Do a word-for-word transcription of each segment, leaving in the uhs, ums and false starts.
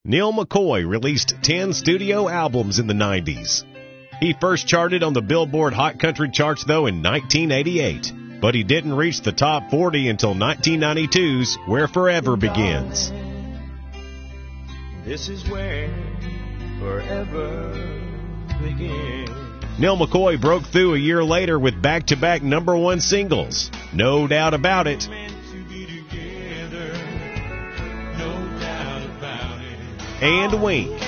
Neal McCoy released ten studio albums in the nineties. He first charted on the Billboard Hot Country charts, though, in nineteen eighty-eight. But he didn't reach the top forty until nineteen ninety-two's Where Forever Begins. This is where forever begins. Neal McCoy broke through a year later with back-to-back number one singles, No Doubt About It, and Wink.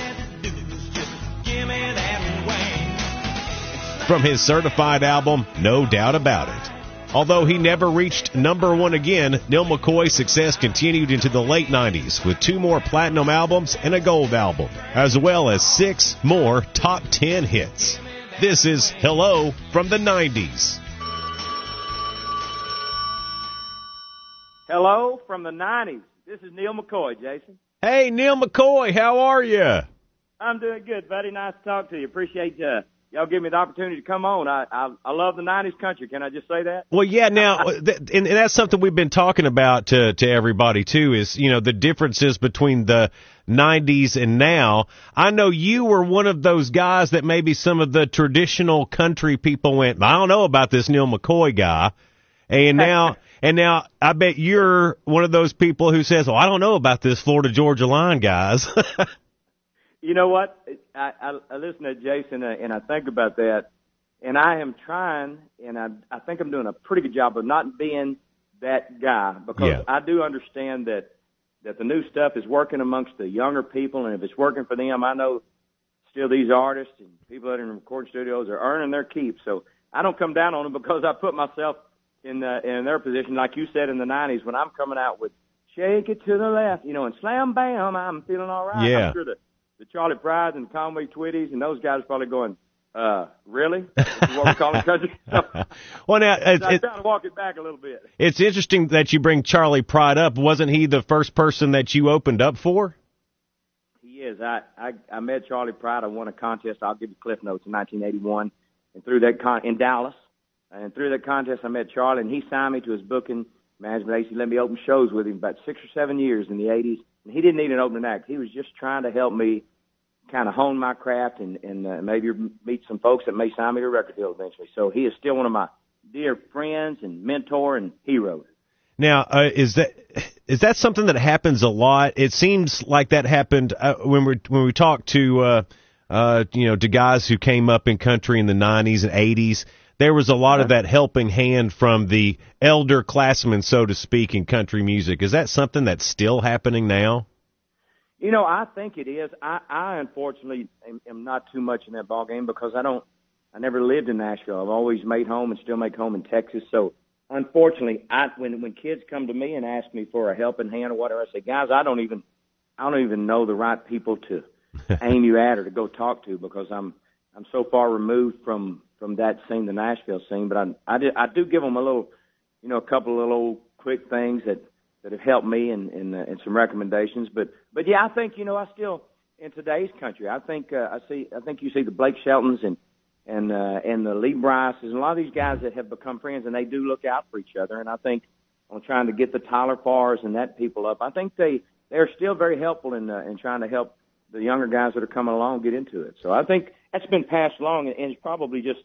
From his certified album, No Doubt About It. Although he never reached number one again, Neal McCoy's success continued into the late nineties with two more platinum albums and a gold album, as well as six more top ten hits. This is Hello from the nineties. Hello from the nineties. This is Neal McCoy, Jason. Hey, Neal McCoy, how are you? I'm doing good, buddy. Nice to talk to you. Appreciate uh, y'all giving me the opportunity to come on. I, I I love the nineties country. Can I just say that? Well, yeah. Now, th- and, and that's something we've been talking about to to everybody too. Is you know the differences between the nineties and now. I know you were one of those guys that maybe some of the traditional country people went, I don't know about this Neal McCoy guy, and now. And now I bet you're one of those people who says, "Oh, I don't know about this Florida Georgia Line, guys." You know what? I, I, I listen to Jason uh, and I think about that, and I am trying, and I, I think I'm doing a pretty good job of not being that guy because Yeah. I do understand that that the new stuff is working amongst the younger people, and if it's working for them, I know still these artists and people that are in recording studios are earning their keep. So I don't come down on them because I put myself in uh, in their position, like you said in the nineties, when I'm coming out with Shake It to the Left, you know, and Slam Bam, I'm feeling all right. Yeah. I'm sure the, the Charlie Prides and Conway Twitties and those guys are probably going, uh, really? This is what we're calling country? Well, now, it, I'm it, trying to walk it back a little bit. it's interesting that you bring Charlie Pride up. Wasn't he the first person that you opened up for? He is. I, I, I met Charlie Pride. I won a contest. I'll give you Cliff Notes in nineteen eighty-one. And through that con- in Dallas. And through that contest, I met Charlie, and he signed me to his booking management agency. He let me open shows with him about six or seven years in the eighties. And he didn't need an opening act. He was just trying to help me kind of hone my craft and, and uh, maybe meet some folks that may sign me to a record deal eventually. So he is still one of my dear friends and mentor and hero. Now, uh, is that is that something that happens a lot? It seems like that happened uh, when we when we talked to uh, uh, you know to guys who came up in country in the nineties and eighties. There was a lot of that helping hand from the elder classmen, so to speak, in country music. Is that something that's still happening now? You know, I think it is. I, I unfortunately am, am not too much in that ballgame because I don't. I never lived in Nashville. I've always made home and still make home in Texas. So, unfortunately, I when when kids come to me and ask me for a helping hand or whatever, I say, guys, I don't even I don't even know the right people to aim you at or to go talk to because I'm I'm so far removed from. from that scene, the Nashville scene, but I, I, did, I do give them a little, you know, a couple of little quick things that, that have helped me and, and, uh, and some recommendations. But, but yeah, I think, you know, I still, in today's country, I think, uh, I see, I think you see the Blake Sheltons and, and, uh, and the Lee Bryces and a lot of these guys that have become friends and they do look out for each other. And I think on trying to get the Tyler Farrs and that people up, I think they, they're still very helpful in, uh, in trying to help the younger guys that are coming along get into it. So I think that's been passed along, and it's probably just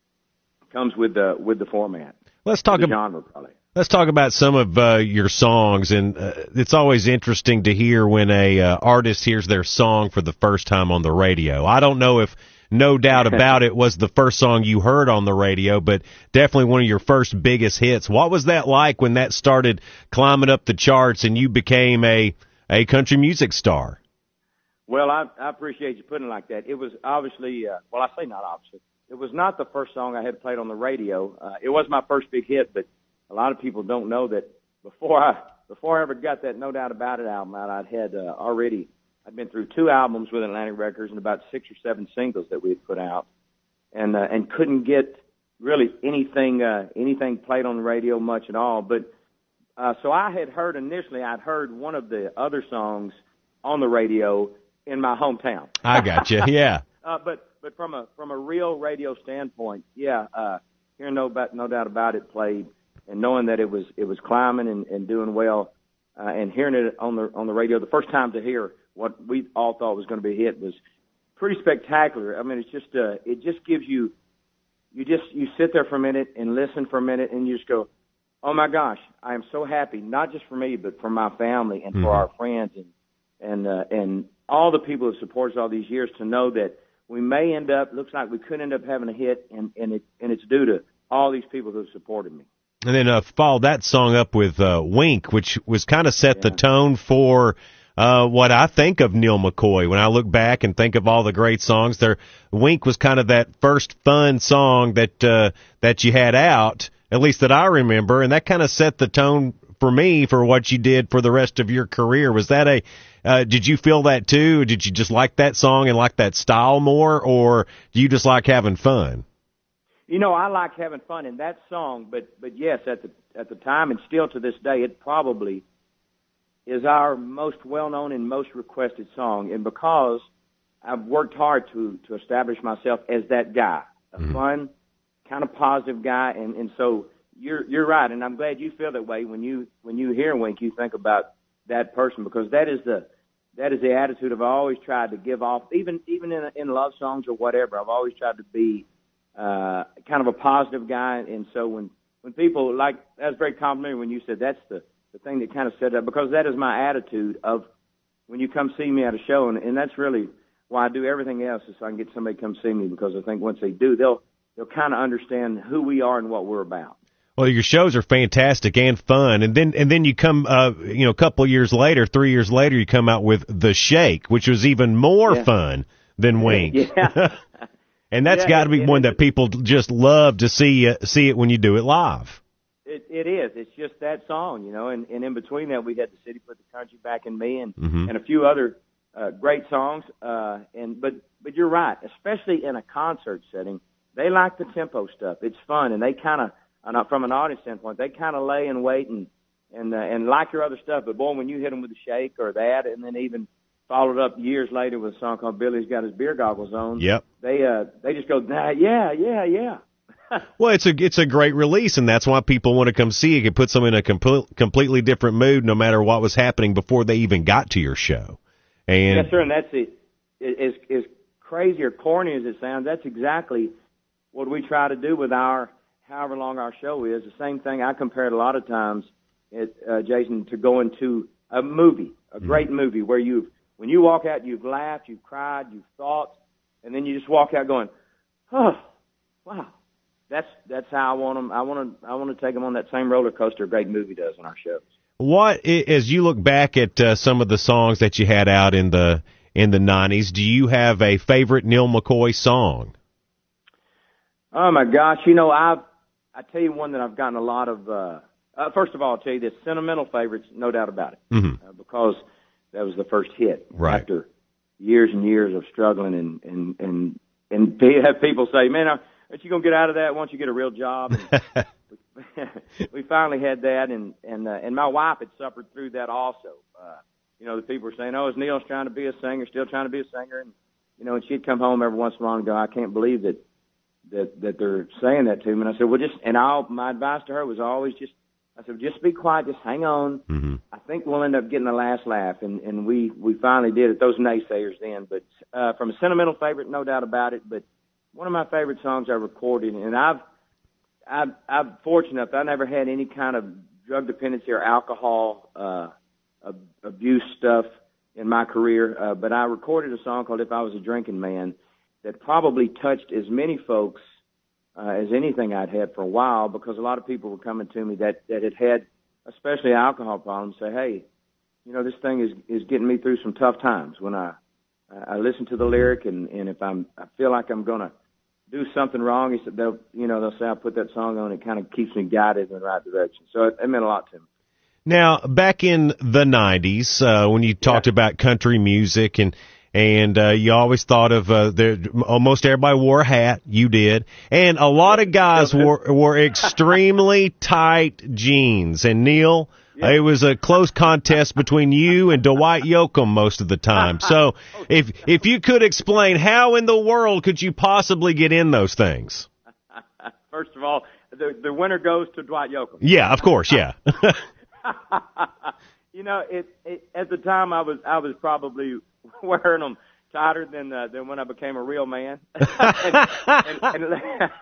comes with the with the format. Let's talk the about genre, probably. Let's talk about some of uh, your songs, and uh, it's always interesting to hear when a uh, artist hears their song for the first time on the radio. I don't know if No Doubt About It was the first song you heard on the radio, but definitely one of your first biggest hits. What was that like when that started climbing up the charts and you became a a country music star? Well, I, I appreciate you putting it like that. It was obviously, uh, well, I say not obviously. It was not the first song I had played on the radio. Uh, it was my first big hit, but a lot of people don't know that before I before I ever got that No Doubt About It album out, I'd had uh, already, I'd been through two albums with Atlantic Records and about six or seven singles that we had put out, and uh, and couldn't get really anything uh, anything played on the radio much at all. But uh, so I had heard initially, I'd heard one of the other songs on the radio in my hometown. I got you. Yeah. uh, but but from a from a real radio standpoint, yeah, uh, hearing no about no doubt about it played, and knowing that it was it was climbing and, and doing well, uh, and hearing it on the on the radio the first time to hear what we all thought was going to be a hit was pretty spectacular. I mean, it's just uh, it just gives you you just you sit there for a minute and listen for a minute, and you just go, oh my gosh, I am so happy, not just for me, but for my family and for Mm-hmm. our friends and and uh, and all the people who support us all these years, to know that we may end up, looks like we could end up having a hit, and and it and it's due to all these people who supported me. And then uh, followed that song up with uh, Wink, which was kind of set Yeah. the tone for uh, what I think of Neil McCoy. When I look back and think of all the great songs, there, Wink was kind of that first fun song that uh, that you had out, at least that I remember, and that kind of set the tone for me for what you did for the rest of your career. Was that a uh, did you feel that too? Or did you just like that song and like that style more, or do you just like having fun? You know, I like having fun in that song, but but yes, at the at the time and still to this day, it probably is our most well-known and most requested song. And because I've worked hard to to establish myself as that guy, a Mm-hmm. fun, kind of positive guy, and and so you're you're right, and I'm glad you feel that way when you when you hear Wink, you think about that person, because that is the that is the attitude I've always tried to give off, even even in in love songs or whatever. I've always tried to be uh, kind of a positive guy, and so when when people like, that was very complimentary when you said that's the the thing that kind of set it up, because that is my attitude of when you come see me at a show, and, and that's really why I do everything else, is so I can get somebody to come see me, because I think once they do, they'll they'll kind of understand who we are and what we're about. Well, your shows are fantastic and fun, and then and then you come, uh, you know, a couple of years later, three years later, you come out with The Shake, which was even more Yeah. fun than Wink. Yeah. And that's Yeah, got to be it one is. that people just love to see uh, see it when you do it live. It, it is. It's just that song, you know. And, and in between that, we had The City Put the Country Back in Me, and Mhm. and a few other uh, great songs. Uh, and but but you're right, especially in a concert setting, they like the tempo stuff. It's fun, and they kind of, uh, from an audience standpoint, they kind of lay and wait and and uh, and like your other stuff. But boy, when you hit them with the Shake or that, and then even followed up years later with a song called Billy's Got His Beer Goggles On. Yep. They uh they just go, nah, yeah, yeah, yeah. Well, it's a it's a great release, and that's why people want to come see it. It puts them in a com- completely different mood, no matter what was happening before they even got to your show. And Yes, sir, and that's it. As, as crazy or corny as it sounds, that's exactly what we try to do with our, however long our show is. The same thing I compare it a lot of times, it, uh, Jason, to going to a movie, a great movie, where you've, when you walk out, you've laughed, you've cried, you've thought, and then you just walk out going, oh, wow. That's that's how I want them. I want to I want to take them on that same roller coaster a great movie does on our shows. what, i- as you look back at uh, some of the songs that you had out in the in the nineties, do you have a favorite Neil McCoy song? Oh my gosh, you know, I've I tell you one that I've gotten a lot of. Uh, uh, first of all, I'll tell you this: Sentimental Favorites, no doubt about it, Mm-hmm. uh, because that was the first hit. Right. After years and years of struggling, and and and and pe- have people say, "Man, aren't you gonna get out of that once you get a real job?" And we finally had that, and and uh, and my wife had suffered through that also. Uh, you know, the people were saying, "Oh, is Neil's trying to be a singer, still trying to be a singer?" And you know, and she'd come home every once in a while and go, "I can't believe that." that that they're saying that to me." And I said, well, just, and I'll, my advice to her was always just, I said, just be quiet, just hang on. Mm-hmm. I think we'll end up getting the last laugh, and, and we, we finally did it, those naysayers then. But uh, from a sentimental favorite, no doubt about it, but one of my favorite songs I recorded, and I've, I've, I'm fortunate enough, I never had any kind of drug dependency or alcohol uh, ab- abuse stuff in my career, uh, but I recorded a song called If I Was a Drinking Man, that probably touched as many folks uh, as anything I'd had for a while, because a lot of people were coming to me that, that had had, especially alcohol problems, say, hey, you know, this thing is, is getting me through some tough times. When I, I listen to the lyric, and, and if I'm, I feel like I'm going to do something wrong, he said, they'll, you know, they'll say, I'll put that song on. It kind of keeps me guided in the right direction. So it, it meant a lot to me. Now, back in the nineties, uh, when you talked Yeah. about country music, and and uh, you always thought of uh, the, almost everybody wore a hat. You did, and a lot of guys wore wore extremely tight jeans. And Neil, Yeah. it was a close contest between you and Dwight Yoakam most of the time. So, if if you could explain, how in the world could you possibly get in those things? First of all, the, the winner goes to Dwight Yoakam. Yeah, of course, yeah. you know, it, it at the time I was I was probably wearing them tighter than uh, than when I became a real man, and, and, and,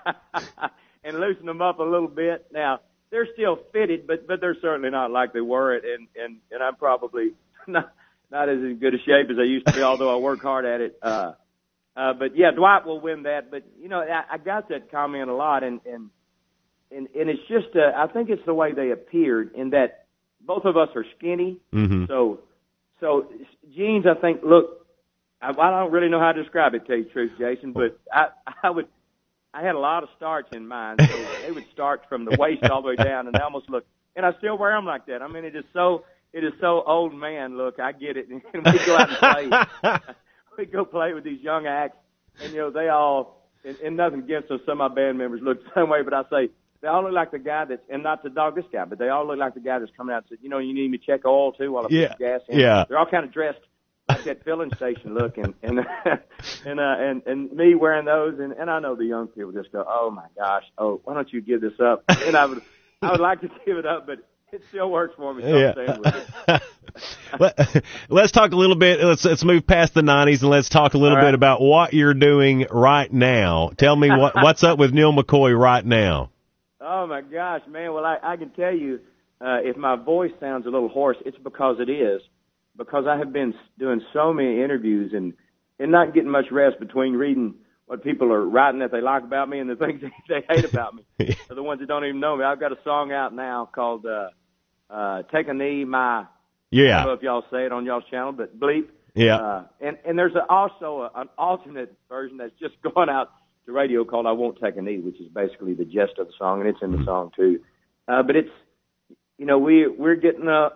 and loosen them up a little bit. Now they're still fitted, but but they're certainly not like they were, and and and I'm probably not not as in good a shape as I used to be, although I work hard at it. Uh, uh, but yeah, Dwight will win that. But you know, I, I got that comment a lot, and and and, and it's just uh, I think it's the way they appeared in that both of us are skinny, mm-hmm. so so jeans I think look. I, I don't really know how to describe it, to tell you the truth, Jason, but I, I would, I had a lot of starch in mine, so they would starch from the waist all the way down, and they almost look, and I still wear them like that. I mean, it is so, it is so old man look. I get it, and we go out and play. We go play with these young acts, and you know they all, and, and nothing against them. Some of my band members look the same way, but I say they all look like the guy that's, and not to dog this guy, but they all look like the guy that's coming out and said, you know, you need me to check oil too while I yeah. put gas in. Yeah. They're all kind of dressed like that filling station look, and and and uh, and and me wearing those, and and I know the young people just go, oh my gosh, oh why don't you give this up? And I would I would like to give it up, but it still works for me. So yeah. I'm staying with it. Let's talk a little bit. Let's let's move past the nineties and let's talk a little right. bit about what you're doing right now. Tell me what what's up with Neal McCoy right now. Oh my gosh, man! Well, I I can tell you, uh, if my voice sounds a little hoarse, it's because it is. Because I have been doing so many interviews and, and not getting much rest between reading what people are writing that they like about me and the things they hate about me. So the ones that don't even know me. I've got a song out now called uh, uh, Take a Knee, My, yeah. I don't know if y'all say it on y'all's channel, but Bleep. Yeah. Uh, and, and there's a, also a, an alternate version that's just going out to radio called I Won't Take a Knee, which is basically the gist of the song, and it's in the song too. Uh, but it's, you know, we, we're getting a,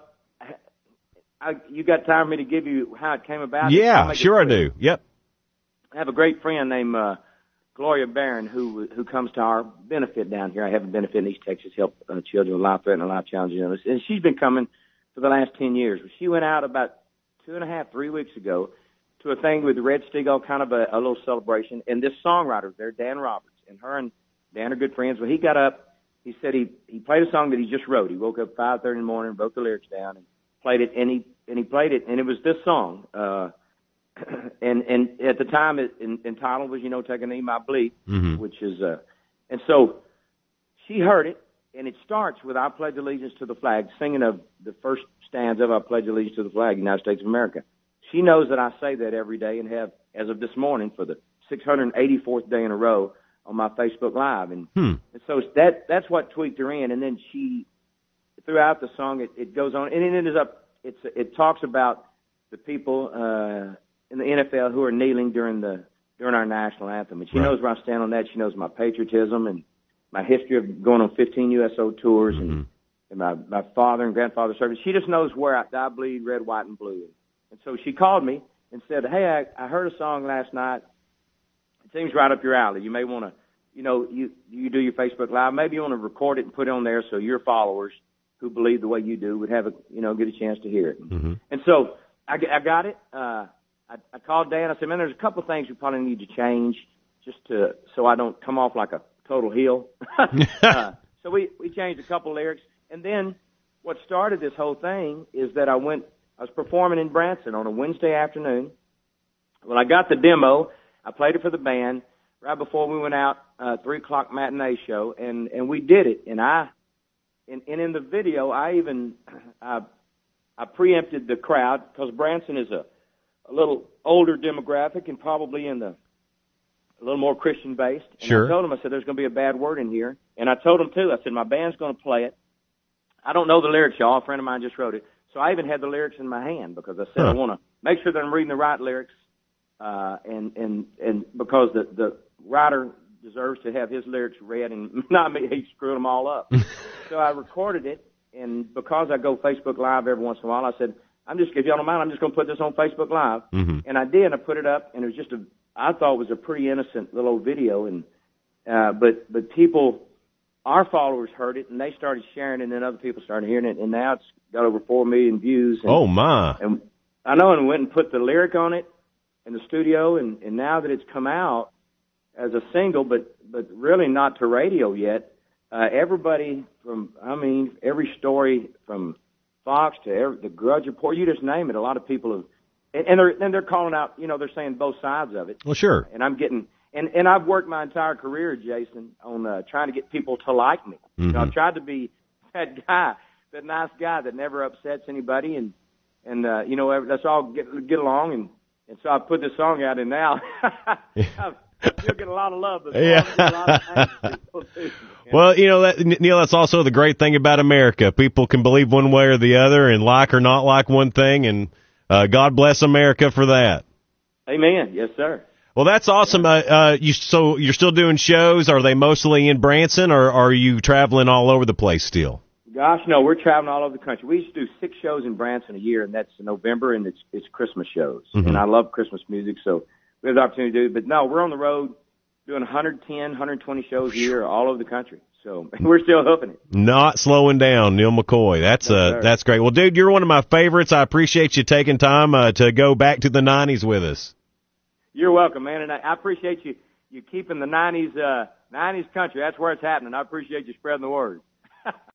I, you got time for me to give you how it came about? Yeah, sure I do. Yep. I have a great friend named uh, Gloria Barron who who comes to our benefit down here. I have a benefit in East Texas, help uh, children with life-threatening and life-challenging illness. And she's been coming for the last ten years. She went out about two and a half, three weeks ago to a thing with Red Steagall, kind of a, a little celebration. And this songwriter there, Dan Roberts, and her and Dan are good friends. Well, he got up. He said he, he played a song that he just wrote. He woke up at five thirty in the morning, wrote the lyrics down, and played it, and he and he played it, and it was this song. Uh, and and at the time, it in, entitled was, you know, Take a Knee, My Bleep, mm-hmm. which is, uh, and so she heard it, and it starts with I pledge allegiance to the flag, singing of the first stanza of I pledge allegiance to the flag, United States of America. She knows that I say that every day and have, as of this morning, for the six hundred eighty-fourth day in a row on my Facebook Live. And, hmm. and so that that's what tweaked her in, and then she, throughout the song, it, it goes on, and it ends up, it's, it talks about the people uh, in the N F L who are kneeling during the during our national anthem. And she right. knows where I stand on that. She knows my patriotism and my history of going on fifteen U S O tours mm-hmm. and, and my, my father and grandfather service. She just knows where I, I bleed red, white, and blue. And so she called me and said, hey, I, I heard a song last night. It seems right up your alley. You may want to, you know, you, you do your Facebook Live. Maybe you want to record it and put it on there so your followers who believe the way you do would have a, you know, get a chance to hear it. Mm-hmm. And so I, I got it. Uh, I, I called Dan. I said, man, there's a couple of things we probably need to change just to, so I don't come off like a total heel. uh, so we, we changed a couple lyrics. And then what started this whole thing is that I went, I was performing in Branson on a Wednesday afternoon. Well, I got the demo. I played it for the band right before we went out, uh, three o'clock matinee show, and, and we did it. And I, and, and in the video, I even, I, I preempted the crowd because Branson is a, a little older demographic and probably in the, a little more Christian based. And sure. I told him, I said, there's going to be a bad word in here. And I told him too, I said, my band's going to play it. I don't know the lyrics, y'all. A friend of mine just wrote it. So I even had the lyrics in my hand because I said, huh. I want to make sure that I'm reading the right lyrics. Uh, and, and, and because the, the writer deserves to have his lyrics read and not me, he screwed them all up. So I recorded it. And because I go Facebook Live every once in a while, I said, I'm just, if y'all don't mind, I'm just going to put this on Facebook Live. Mm-hmm. And I did. And I put it up, and it was just a, I thought it was a pretty innocent little video. And, uh, but, but people, our followers heard it, and they started sharing it, and then other people started hearing it. And now it's got over four million views. And, oh, my. And I know, and went and put the lyric on it in the studio. And, and now that it's come out as a single, but, but really not to radio yet, Uh, everybody from, I mean, every story from Fox to every, the Grudge Report, you just name it. A lot of people have, and, and they're and they're calling out. You know, they're saying both sides of it. Well, sure. And I'm getting, and and I've worked my entire career, Jason, on uh, trying to get people to like me. Mm-hmm. You know, I've tried to be that guy, that nice guy that never upsets anybody, and and uh, you know, let's all get get along. And and so I put this song out, and now I'm still getting a lot of love. But Yeah. a lot of thanks to people too. Well, you know, that, Neil, that's also the great thing about America. People can believe one way or the other and like or not like one thing, and uh, God bless America for that. Amen. Yes, sir. Well, that's awesome. Uh, uh, you so you're still doing shows? Are they mostly in Branson, or are you traveling all over the place still? Gosh, no, we're traveling all over the country. We used to do six shows in Branson a year, and that's in November, and it's it's Christmas shows. Mm-hmm. And I love Christmas music, so we have the opportunity to do it. But no, we're on the road doing one hundred ten, one hundred twenty shows a year all over the country. So we're still hoofing it. Not slowing down, Neil McCoy. That's Yes, uh, sir. that's great. Well, dude, you're one of my favorites. I appreciate you taking time uh, to go back to the nineties with us. You're welcome, man, and I, I appreciate you you keeping the nineties uh, nineties country. That's where it's happening. I appreciate you spreading the word.